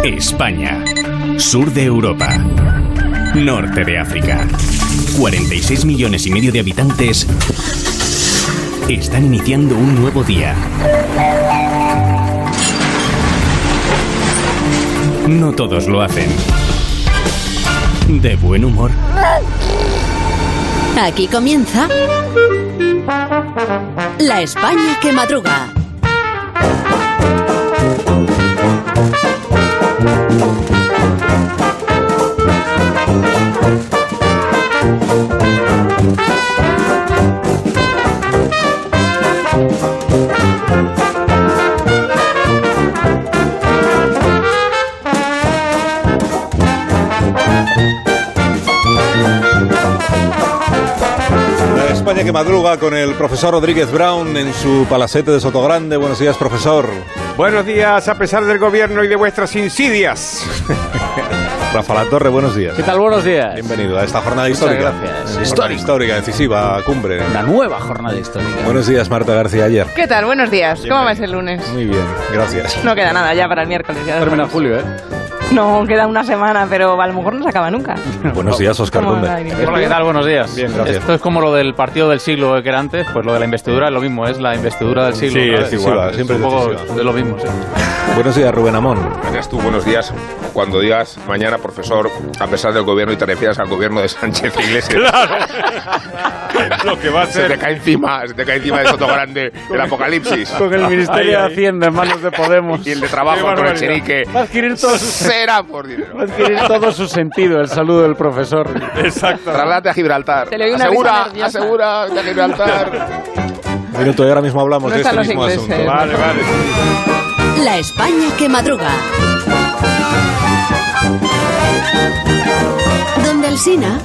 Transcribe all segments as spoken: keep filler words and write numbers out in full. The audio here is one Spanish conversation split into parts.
España. Sur de Europa. Norte de África. cuarenta y seis millones y medio de habitantes están iniciando un nuevo día. No todos lo hacen de buen humor. Aquí comienza La España que madruga. España que madruga con el profesor Rodríguez Brown en su palacete de Sotogrande. Buenos días, profesor. Buenos días, a pesar del gobierno y de vuestras insidias. Rafa Latorre, buenos días. ¿Qué tal? Buenos días. Bienvenido a esta jornada Muchas histórica. gracias. Histórica, histórica, decisiva, cumbre. Una nueva jornada histórica. Buenos días, Marta García Ayer. ¿Qué tal? Buenos días. ¿Cómo va ese lunes? Muy bien, gracias. No queda nada ya para el miércoles. Ya Termina julio, ¿eh? No, queda una semana, pero a lo mejor no se acaba nunca. Buenos días, Óscar Conde. Hola, ¿qué tal? Buenos días. Bien, gracias. Esto es como lo del partido del siglo que era antes, pues lo de la investidura es lo mismo, es la investidura del siglo. Sí, ¿sabes? es igual, es siempre un es poco decisiva. de lo mismo, sí. Buenos días, Rubén Amón. Gracias tú, buenos días. Cuando digas mañana, profesor, a pesar del gobierno y te refieras al gobierno de Sánchez Iglesias. Claro. Lo que va a Se ser. te cae encima, se te cae encima de Sotogrande el apocalipsis. Con el Ministerio Ahí, ahí. de Hacienda en manos de Podemos. Y el de trabajo Qué con el barbaridad. chenique. Va a adquirir todo su, Será por dinero. va a adquirir todo su sentido el saludo del profesor. Exacto. Trasládate a Gibraltar. Te le doy una Asegura, risa nerviosa. asegura de Gibraltar. Un minuto y ahora mismo hablamos No de este están los mismo ingleses. asunto. Vale, vale. La España que madruga. Donde Alsina.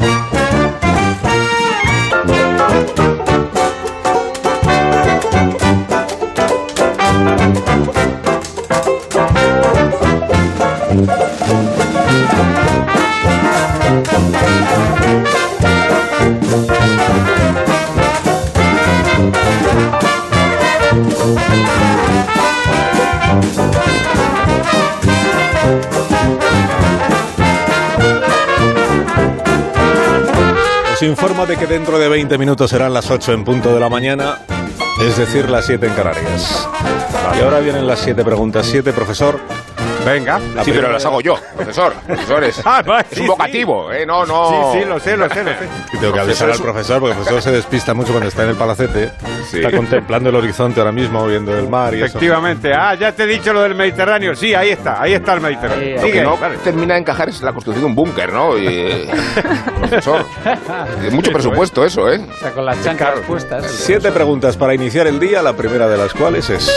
Os informo de que dentro de veinte minutos serán las ocho en punto de la mañana, es decir, las siete en Canarias. Y ahora vienen las siete preguntas. Siete, profesor. Venga. La Sí, pero primera- las hago yo, profesor. Profesor, es, Ah, va, es sí, un vocativo, ¿eh? No, no. Sí, sí, lo sé, lo sé, lo sé. Y tengo que avisar al profesor, porque el profesor se despista mucho cuando está en el palacete. Sí. Está contemplando el horizonte ahora mismo, viendo el mar y eso. Efectivamente. Ah, ya te he dicho lo del Mediterráneo. Sí, ahí está, ahí está el Mediterráneo. Lo que Sigue. no Vale. termina de encajar es la construcción de un búnker, ¿no? Y, eh, profesor, es mucho presupuesto eso, ¿eh? O sea, con las chanclas puestas. Siete preguntas para iniciar el día, la primera de las cuales es...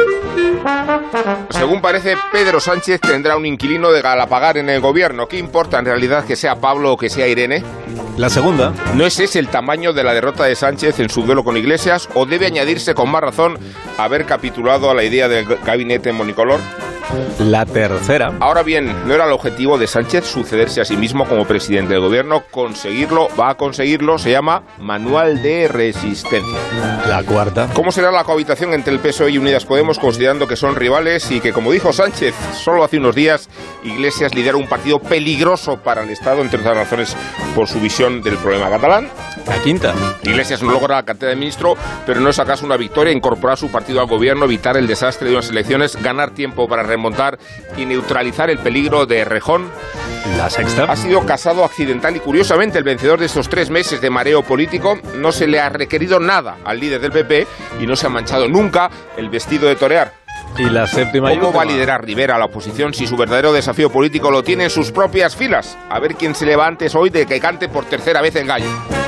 Según parece, Pedro Sánchez tendrá un inquilino de Galapagar en el gobierno. ¿Qué importa en realidad que sea Pablo o que sea Irene? La segunda, ¿No es ese el tamaño de la derrota de Sánchez en su duelo con Iglesias o debe añadirse con más razón haber capitulado a la idea del gabinete monicolor? la tercera, Ahora bien, no era el objetivo de Sánchez sucederse a sí mismo como presidente del gobierno. Conseguirlo, va a conseguirlo, se llama Manual de Resistencia. la cuarta, ¿Cómo será la cohabitación entre el P S O E y Unidas Podemos, considerando que son rivales y que, como dijo Sánchez solo hace unos días, Iglesias lidera un partido peligroso para el Estado, entre otras razones por su visión del problema catalán? la quinta, Iglesias no logra la cartera de ministro, pero no es acaso una victoria incorporar su partido al gobierno, evitar el desastre de unas elecciones, ganar tiempo para remontar y neutralizar el peligro de Errejón. la sexta, Ha sido casado accidental y, curiosamente, el vencedor de estos tres meses de mareo político. No se le ha requerido nada al líder del P P y no se ha manchado nunca el vestido de torear. y la séptima y ¿Cómo última. va a liderar Rivera a la oposición si su verdadero desafío político lo tiene en sus propias filas? A ver quién se le va antes hoy de que cante por tercera vez el gallo.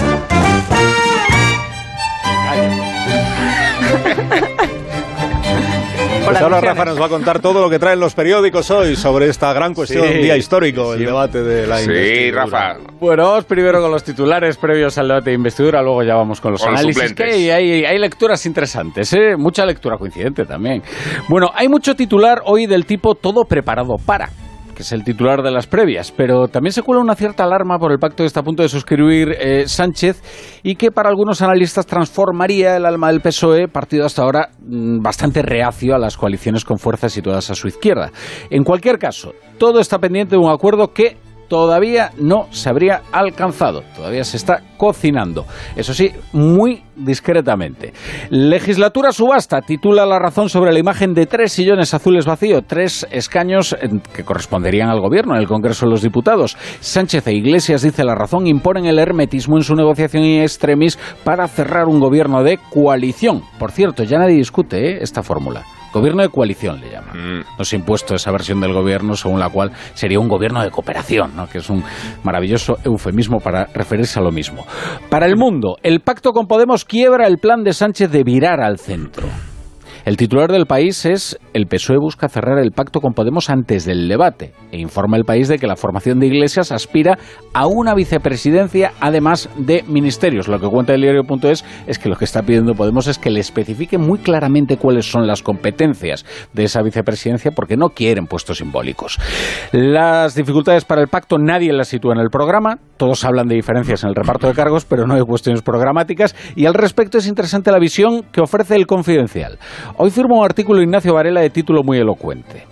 Pues ahora Rafa nos va a contar todo lo que traen los periódicos hoy sobre esta gran cuestión, Sí. día histórico, el Sí. debate de la Sí, investidura. Rafa. Bueno, vamos primero con los titulares previos al debate de investidura, luego ya vamos con los Con los análisis, suplentes. que hay, hay, hay lecturas interesantes, ¿eh? Mucha lectura coincidente también. Bueno, hay mucho titular hoy del tipo todo preparado para. que es el titular de las previas, pero también se cuela una cierta alarma por el pacto que está a punto de suscribir eh, Sánchez y que para algunos analistas transformaría el alma del P S O E, partido hasta ahora mmm, bastante reacio a las coaliciones con fuerzas situadas a su izquierda. En cualquier caso, todo está pendiente de un acuerdo que todavía no se habría alcanzado, todavía se está cocinando, eso sí, muy discretamente. Legislatura subasta, titula La Razón sobre la imagen de tres sillones azules vacíos, tres escaños que corresponderían al gobierno en el Congreso de los Diputados. Sánchez e Iglesias, dice La Razón, imponen el hermetismo en su negociación in extremis para cerrar un gobierno de coalición. Por cierto, ya nadie discute ¿eh? esta fórmula. Gobierno de coalición le llaman. Mm. No se ha impuesto esa versión del gobierno según la cual sería un gobierno de cooperación, ¿no? Que es un maravilloso eufemismo para referirse a lo mismo. Para El Mundo, el pacto con Podemos quiebra el plan de Sánchez de virar al centro. El titular del País es: el P S O E busca cerrar el pacto con Podemos antes del debate, e informa El País de que la formación de Iglesias aspira a una vicepresidencia además de ministerios. Lo que cuenta el diario punto es es que lo que está pidiendo Podemos es que le especifique muy claramente cuáles son las competencias de esa vicepresidencia, porque no quieren puestos simbólicos. Las dificultades para el pacto nadie las sitúa en el programa, todos hablan de diferencias en el reparto de cargos, pero no hay cuestiones programáticas, y al respecto es interesante la visión que ofrece El Confidencial. Hoy firma un artículo Ignacio Varela de título muy elocuente: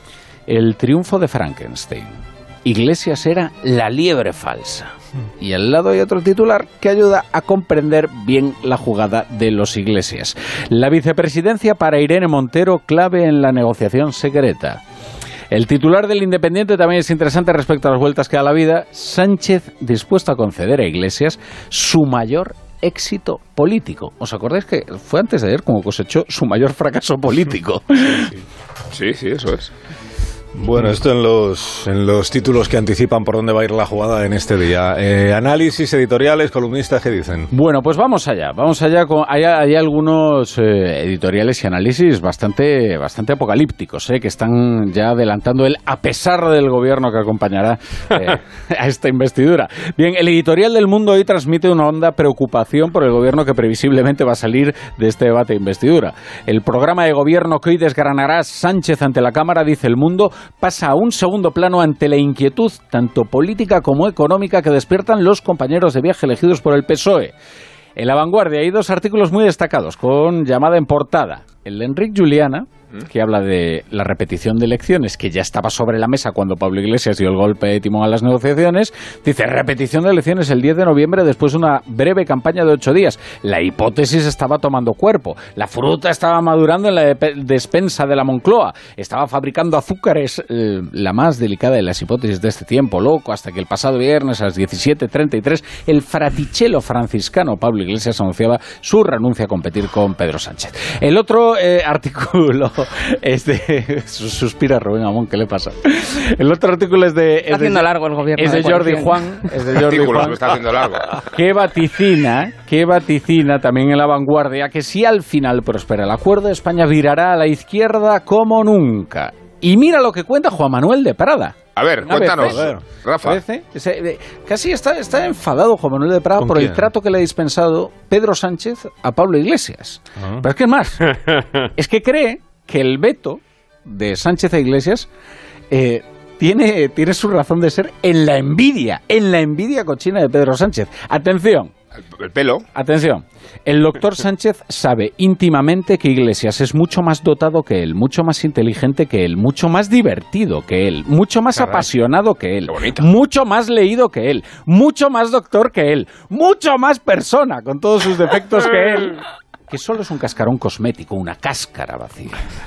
El triunfo de Frankenstein. Iglesias era la liebre falsa. Y al lado hay otro titular que ayuda a comprender bien la jugada de los Iglesias. La vicepresidencia para Irene Montero, clave en la negociación secreta. El titular del Independiente también es interesante respecto a las vueltas que da la vida. Sánchez dispuesto a conceder a Iglesias su mayor éxito político. ¿Os acordáis que fue antes de ayer como cosechó su mayor fracaso político? Sí, sí, sí, eso es. Bueno, esto en los, en los títulos que anticipan por dónde va a ir la jugada en este día. Eh, análisis, editoriales, columnistas, ¿qué dicen? Bueno, pues vamos allá. Vamos allá. Con, hay, hay algunos eh, editoriales y análisis bastante, bastante apocalípticos, eh, que están ya adelantando el a pesar del gobierno que acompañará eh, a esta investidura. Bien, el editorial del Mundo hoy transmite una honda preocupación por el gobierno que previsiblemente va a salir de este debate de investidura. El programa de gobierno que hoy desgranará Sánchez ante la Cámara, dice El Mundo, pasa a un segundo plano ante la inquietud tanto política como económica que despiertan los compañeros de viaje elegidos por el P S O E. En La Vanguardia hay dos artículos muy destacados con llamada en portada. El de Enric Juliana, que habla de la repetición de elecciones, que ya estaba sobre la mesa cuando Pablo Iglesias dio el golpe de timón a las negociaciones. Dice, repetición de elecciones el diez de noviembre después de una breve campaña de ocho días. La hipótesis estaba tomando cuerpo. La fruta estaba madurando en la de- despensa de la Moncloa. Estaba fabricando azúcares, eh, la más delicada de las hipótesis de este tiempo loco, hasta que el pasado viernes a las diecisiete treinta y tres el fraticello franciscano Pablo Iglesias anunciaba su renuncia a competir con Pedro Sánchez. El otro eh, artículo es de... Suspira Rubén Amón, ¿qué le pasa? El otro artículo es de... Está haciendo largo el gobierno. Es de, de Jordi Juan. Es de Jordi Juan. Me está haciendo largo. Que vaticina, que vaticina también en La Vanguardia que si al final prospera el acuerdo, España virará a la izquierda como nunca. Y mira lo que cuenta Juan Manuel de Prada. A ver, Una cuéntanos, vez, Rafa. Parece, ese, casi está, está enfadado Juan Manuel de Prada por quién? el trato que le ha dispensado Pedro Sánchez a Pablo Iglesias. Ah. Pero es que es más, es que cree que el veto de Sánchez a Iglesias eh, tiene, tiene su razón de ser en la envidia, en la envidia cochina de Pedro Sánchez. Atención. El, el pelo. Atención, el doctor Sánchez sabe íntimamente que Iglesias es mucho más dotado que él, mucho más inteligente que él, mucho más divertido que él, mucho más Caray. apasionado que él, Qué bonito. mucho más leído que él, mucho más doctor que él, mucho más persona con todos sus defectos que él, que solo es un cascarón cosmético, una cáscara vacía.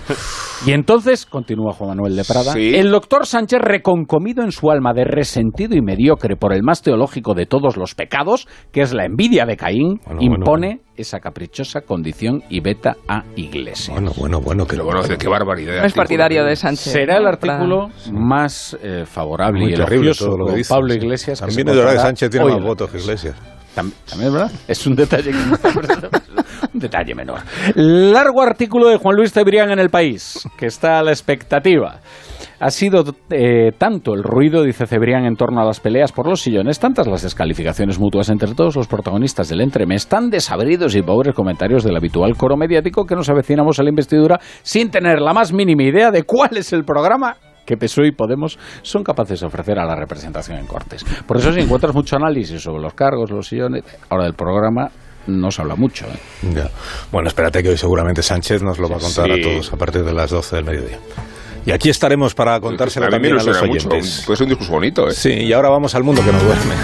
Y entonces, continúa Juan Manuel de Prada, Sí. el doctor Sánchez, reconcomido en su alma de resentido y mediocre por el más teológico de todos los pecados, que es la envidia de Caín, Bueno, impone bueno. esa caprichosa condición y veta a Iglesias. Bueno, bueno, bueno. Que Pero bueno, qué barbaridad. de No es artículo. partidario de Sánchez. Será el ¿no? artículo más eh, favorable Muy y terrible elogioso todo lo que con dices, Pablo sí. Iglesias. que También se es verdad que encontrará Sánchez tiene hoy más en la votos que prensa. Iglesias. Tam- También es verdad. Es un detalle que no está presente. Un detalle menor. Largo artículo de Juan Luis Cebrián en El País, que está a la expectativa. Ha sido eh, tanto el ruido, dice Cebrián, en torno a las peleas por los sillones, tantas las descalificaciones mutuas entre todos los protagonistas del entremés, tan desabridos y pobres comentarios del habitual coro mediático, que nos avecinamos a la investidura sin tener la más mínima idea de cuál es el programa que P S O E y Podemos son capaces de ofrecer a la representación en Cortes. Por eso, si encuentras mucho análisis sobre los cargos, los sillones, ahora del programa no se habla mucho. ¿eh? Ya. Bueno, espérate que hoy seguramente Sánchez nos lo va a contar sí. a todos a partir de las doce del mediodía. Y aquí estaremos para contárselo también a, a los oyentes. Mucho. Puede ser un discurso bonito, ¿eh? Sí, y ahora vamos al mundo que no duerme.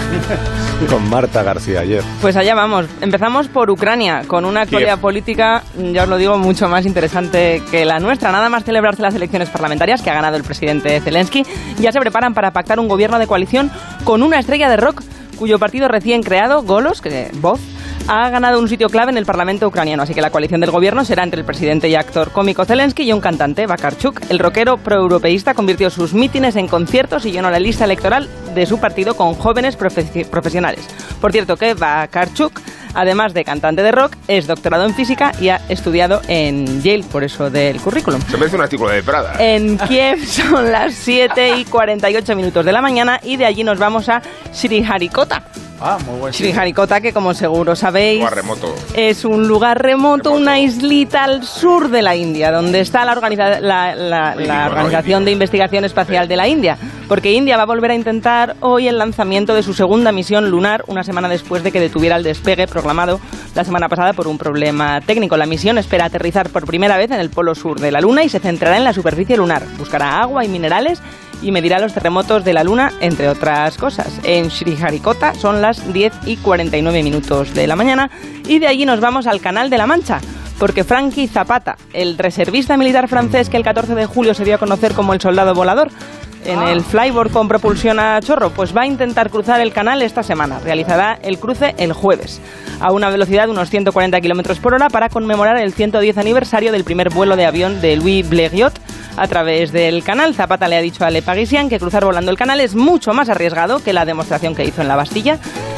Con Marta García ayer. Pues allá vamos. Empezamos por Ucrania, con una actualidad Kiev. política, ya os lo digo, mucho más interesante que la nuestra. Nada más celebrarse las elecciones parlamentarias que ha ganado el presidente Zelensky, ya se preparan para pactar un gobierno de coalición con una estrella de rock cuyo partido recién creado, Golos, que voz, ha ganado un sitio clave en el Parlamento ucraniano, así que la coalición del gobierno será entre el presidente y actor cómico Zelensky y un cantante, Vakarchuk. El rockero proeuropeísta convirtió sus mítines en conciertos y llenó la lista electoral de su partido con jóvenes profe- profesionales. Por cierto que Vakarchuk, además de cantante de rock, es doctorado en física y ha estudiado en Yale, por eso del currículum. Se merece un artículo de Prada. En Kiev son las siete y cuarenta y ocho minutos de la mañana y de allí nos vamos a Sriharikota. Ah, muy buen sitio. Sriharikota, que como seguro sabéis, lugar remoto. es un lugar remoto, remoto, una islita al sur de la India, donde está la, organiza- la, la, la, la Organización de Investigación Espacial de la India, porque India va a volver a intentar hoy el lanzamiento de su segunda misión lunar, una semana después de que detuviera el despegue proclamado la semana pasada por un problema técnico. La misión espera aterrizar por primera vez en el polo sur de la Luna y se centrará en la superficie lunar. Buscará agua y minerales y medirá los terremotos de la Luna, entre otras cosas. En Sriharikota son las diez y cuarenta y nueve minutos de la mañana y de allí nos vamos al Canal de la Mancha, porque Frankie Zapata, el reservista militar francés que el catorce de julio se dio a conocer como el soldado volador en el flyboard con propulsión a chorro, pues va a intentar cruzar el canal esta semana. Realizará el cruce el jueves a una velocidad de unos ciento cuarenta kilómetros por hora para conmemorar el ciento diez aniversario del primer vuelo de avión de Louis Blériot a través del canal. Zapata le ha dicho a Le Parisien que cruzar volando el canal es mucho más arriesgado que la demostración que hizo en la Bastilla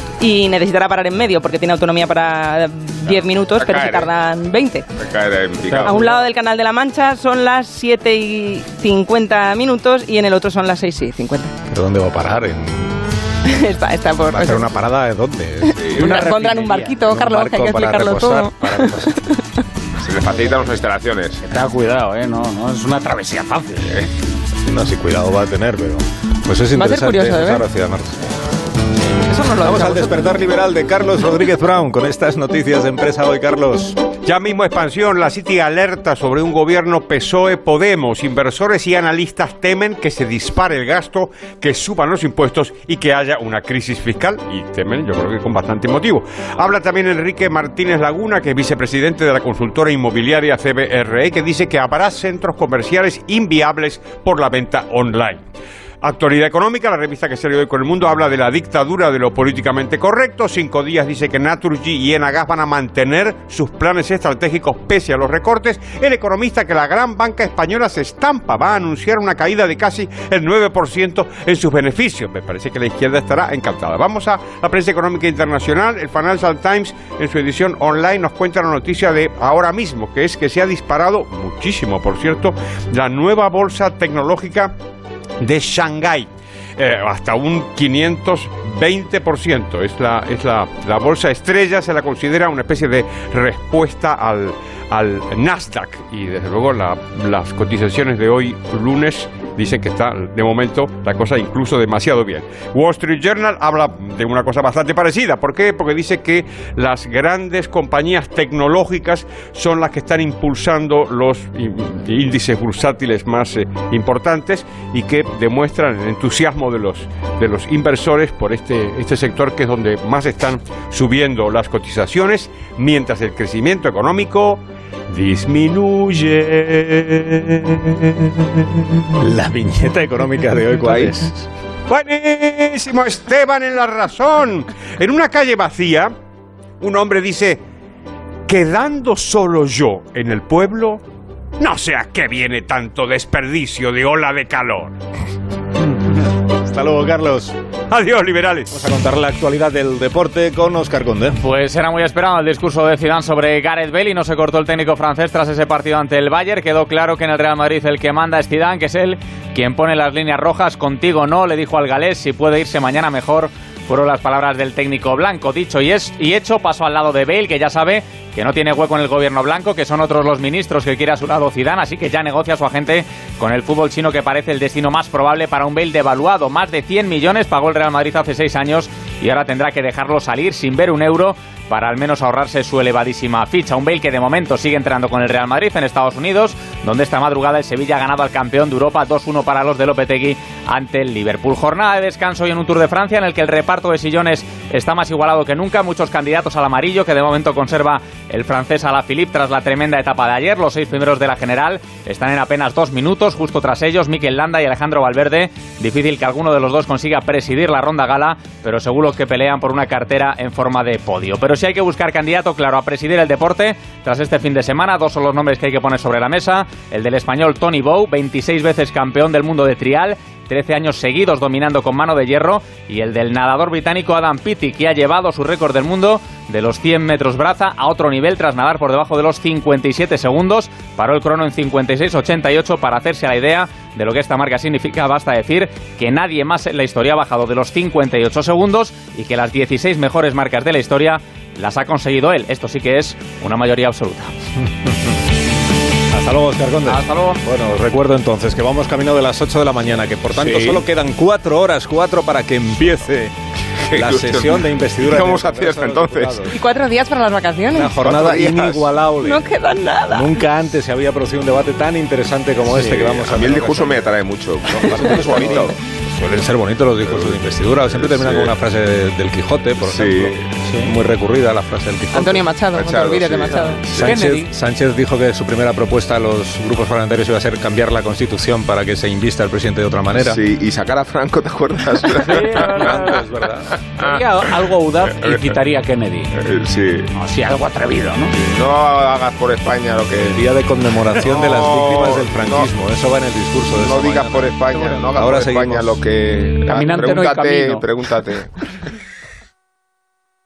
y necesitará parar en medio porque tiene autonomía para diez minutos, pero se tardan veinte. A un lado del Canal de la Mancha son las siete y cincuenta minutos y en el otro son las seis y cincuenta. ¿Pero dónde va a parar? En... está, está por... ¿Va a hacer una parada de dónde? Sí, una pondrán un barquito, un Carlos, barco que hay que explicarlo reposar, todo. Para reposar. Se le facilitan las instalaciones. Tenga cuidado, ¿eh? No, no es una travesía fácil, ¿eh? No, sí, cuidado va a tener, pero... Pues es va interesante. Curioso, Muchas ¿eh? gracias, Marta. Eso no lo Vamos al despertar liberal de Carlos Rodríguez Brown con estas noticias de Empresa Hoy, Carlos. Ya mismo expansión, la City alerta sobre un gobierno P S O E-Podemos. Inversores y analistas temen que se dispare el gasto, que suban los impuestos y que haya una crisis fiscal. Y temen, yo creo que con bastante motivo. Habla también Enrique Martínez Laguna, que es vicepresidente de la consultora inmobiliaria C B R E, que dice que habrá centros comerciales inviables por la venta online. Actualidad económica, la revista que salió hoy con El Mundo habla de la dictadura de lo políticamente correcto. Cinco días dice que Naturgy y Enagas van a mantener sus planes estratégicos pese a los recortes. El economista que la gran banca española se estampa, va a anunciar una caída de casi el nueve por ciento en sus beneficios. Me parece que la izquierda estará encantada. Vamos a la prensa económica internacional. El Financial Times en su edición online nos cuenta la noticia de ahora mismo, que es que se ha disparado muchísimo, por cierto, la nueva bolsa tecnológica de Shanghái, eh, hasta un quinientos veinte por ciento. Es la, es la, la bolsa estrella, se la considera una especie de respuesta al, al Nasdaq. Y desde luego la, las cotizaciones de hoy, lunes, dicen que está de momento la cosa incluso demasiado bien. Wall Street Journal habla de una cosa bastante parecida. ¿Por qué? Porque dice que las grandes compañías tecnológicas son las que están impulsando los índices bursátiles más eh, importantes y que demuestran el entusiasmo de los, de los inversores por este, este sector, que es donde más están subiendo las cotizaciones, mientras el crecimiento económico disminuye. La viñeta económica de hoy, ¿cuál es? Buenísimo, Esteban en la razón. En una calle vacía, un hombre dice: quedando solo yo en el pueblo, no sé a qué viene tanto desperdicio de ola de calor. Hasta luego, Carlos. Adiós, liberales. Vamos a contar la actualidad del deporte con Óscar Conde. Pues era muy esperado el discurso de Zidane sobre Gareth Bale y no se cortó el técnico francés tras ese partido ante el Bayern. Quedó claro que en el Real Madrid el que manda es Zidane, que es él quien pone las líneas rojas. Contigo no, le dijo al galés, si puede irse mañana mejor, fueron las palabras del técnico blanco. Dicho y, es, y hecho, paso al lado de Bale, que ya sabe que no tiene hueco en el gobierno blanco, que son otros los ministros que quiere a su lado Zidane, así que ya negocia su agente con el fútbol chino, que parece el destino más probable para un Bale devaluado. Más de cien millones pagó el Real Madrid hace seis años y ahora tendrá que dejarlo salir sin ver un euro para al menos ahorrarse su elevadísima ficha. Un Bale que de momento sigue entrenando con el Real Madrid en Estados Unidos, donde esta madrugada el Sevilla ha ganado al campeón de Europa dos uno para los de Lopetegui ante el Liverpool. Jornada de descanso y en un Tour de Francia en el que el reparto de sillones está más igualado que nunca. Muchos candidatos al amarillo, que de momento conserva el francés Alaphilippe tras la tremenda etapa de ayer. Los seis primeros de la general están en apenas dos minutos. Justo tras ellos, Mikel Landa y Alejandro Valverde. Difícil que alguno de los dos consiga presidir la ronda gala, pero seguro que pelean por una cartera en forma de podio. Pero si hay que buscar candidato, claro, a presidir el deporte tras este fin de semana, dos son los nombres que hay que poner sobre la mesa. El del español Tony Bow, veintiséis veces campeón del mundo de trial, trece años seguidos dominando con mano de hierro, y el del nadador británico Adam Peaty, que ha llevado su récord del mundo de los cien metros braza a otro nivel tras nadar por debajo de los cincuenta y siete segundos. Paró el crono en cincuenta y seis ochenta y ocho. Para hacerse a la idea de lo que esta marca significa, basta decir que nadie más en la historia ha bajado de los cincuenta y ocho segundos y que las dieciséis mejores marcas de la historia las ha conseguido él. Esto sí que es una mayoría absoluta. Hasta luego, Óscar Conde. Hasta luego. Bueno, os recuerdo entonces que vamos camino de las ocho de la mañana, que por tanto Sí. solo quedan cuatro horas, cuatro para que empiece la sesión de investidura. ¿Qué vamos en a el hacer Congreso de hasta los entonces? Diputados. Y cuatro días para las vacaciones. Una jornada Cuatro días. inigualable. No queda nada. Nunca antes se había producido un debate tan interesante como este que vamos a A mí el tener. discurso me atrae mucho. Bastante es bonito. Suelen ser bonitos los discursos de investidura. Siempre terminan Sí. con una frase de- del Quijote, por Sí. ejemplo. Muy recurrida la frase del Quijote. Antonio Machado, no te Machado, olvides de sí. Machado. Kennedy. Sánchez, Sánchez dijo que su primera propuesta a los grupos parlamentarios iba a ser cambiar la Constitución para que se invista al presidente de otra manera. Sí, y sacar a Franco, ¿te acuerdas? Antes, ¿verdad? Sería algo audaz y quitaría a Kennedy. Eh, sí. O sea, algo atrevido, ¿no? No hagas por España lo que... El día de conmemoración de las No, víctimas del franquismo. Eso va en el discurso de No esta digas mañana. por España, no hagas Ahora por España seguimos. lo que... Caminante no hay pregúntate, camino. pregúntate.